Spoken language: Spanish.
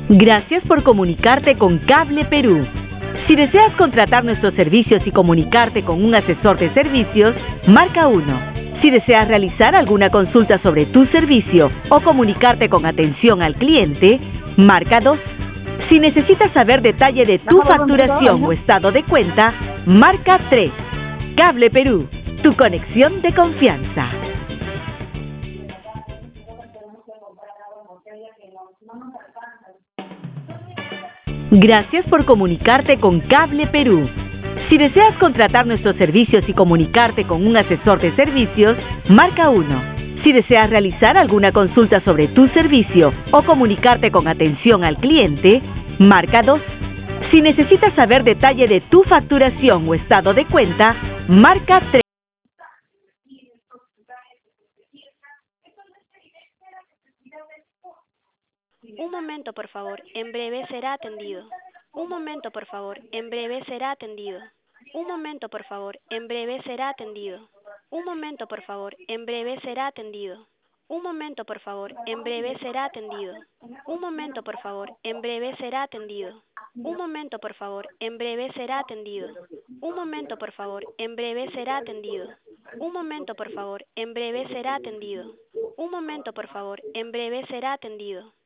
Gracias por comunicarte con Cable Perú. Si deseas contratar nuestros servicios y comunicarte con un asesor de servicios, marca 1. Si deseas realizar alguna consulta sobre tu servicio o comunicarte con atención al cliente, marca 2. Si necesitas saber detalle de tu facturación o estado de cuenta, marca 3. Cable Perú, tu conexión de confianza. Gracias por comunicarte con Cable Perú. Si deseas contratar nuestros servicios y comunicarte con un asesor de servicios, marca 1. Si deseas realizar alguna consulta sobre tu servicio o comunicarte con atención al cliente, marca 2. Si necesitas saber detalle de tu facturación o estado de cuenta, marca 3. Un momento, por favor. En breve será atendido. Un momento, por favor. En breve será atendido. Un momento, por favor. En breve será atendido. Un momento, por favor. En breve será atendido. Un momento, por favor. En breve será atendido. Un momento, por favor. En breve será atendido. Un momento, por favor. En breve será atendido. Un momento, por favor. En breve será atendido. Un momento, por favor. En breve será atendido. Un momento, por favor. En breve será atendido.